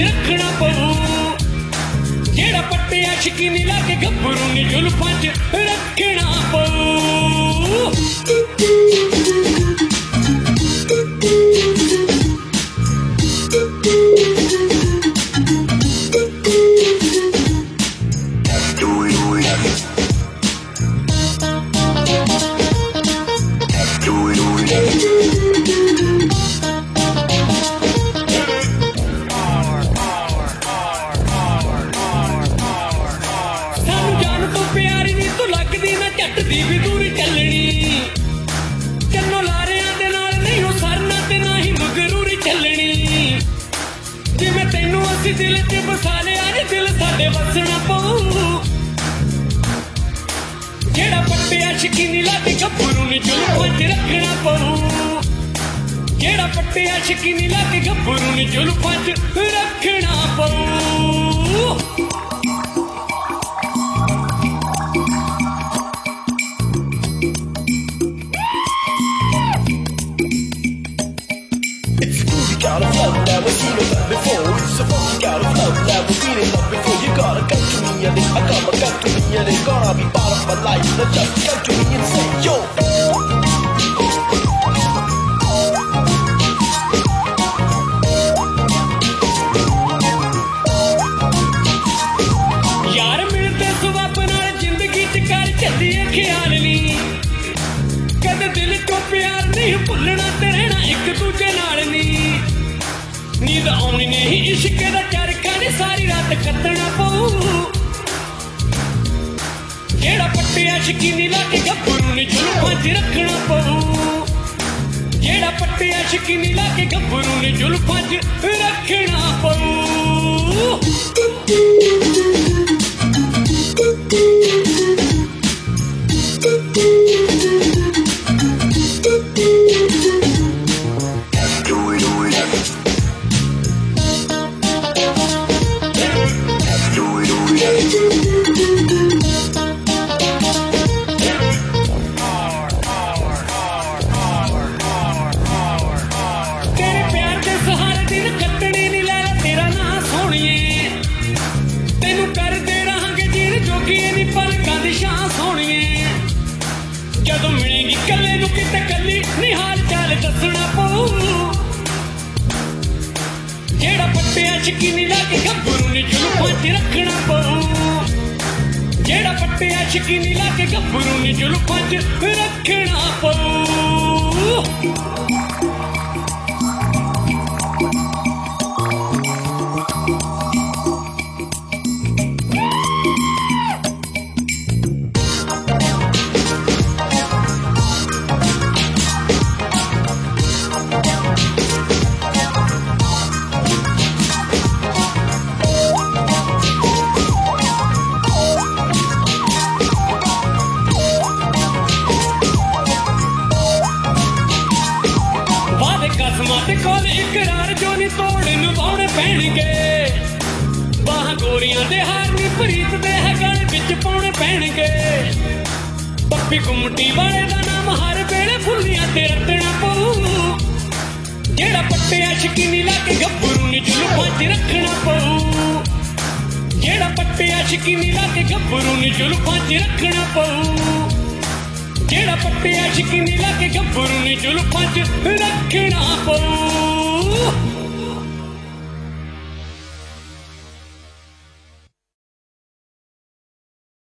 रखना पऊ जेड़ा पट्टिया शकीनी ला के गब्बरू नी जुल्फां च रखना पऊ दिल च बसा लिया नी दिल साडे वसना पऊ जेड़ा पट्टिया शकीनी ला के गब्बरू नी जुल्फां च रखना पऊ जेड़ा पट्टिया शकीनी ला के गब्बरू नी जुल्फां च रखना पऊ Got a flow that was seen it before. It's a funky got a flow that was seen it before. You gotta come to me and I gotta come to me and it's gonna be part of my life. Now just come to me and say yo. यार मिलते सुबह नाल जिंदगी च कर चलिए ख्याल नी कदे दिल चो प्यार नहीं भुलना ते रहना एक दूजे नाल नी नींद आउनी नहीं इश्क दा चरखा नी सारी रात कट्टना पऊ जेड़ा पट्टिया शकीनी ला के गब्बरू नी जुल्फां च रखना पऊ जेड़ा पट्टिया शकीनी ला के गब्बरू नी जुल्फां च रखना पऊ जदों मिलेंगी कले नू किते कली नी हाल चाल दसना पऊ जेड़ा पट्टिया शकीनी ला के गब्बरू नी जुल्फां च रखना पऊ जेड़ा पट्टिया शकीनी ला के गब्बरू नी जुल्फां च रखना पऊ इकरार जो नी तोड़ निभाने पैणगे बाहां गोरियां दे हार नी प्रीत दे है गल विच पाउणे पैणगे पप्पी गुमटी वाले दा नाम हर वेले फुल्लियां ते रटना पऊ जेड़ा पट्टिया शकीनी ला के गब्बरू नी जुल्फां च रखना पऊ जेड़ा पट्टिया शकीनी ला के गब्बरू नी जुल्फां च रखना पऊ जेड़ा पट्टिया शकीनी ला के गब्बरू नी जुल्फां च रखना पऊ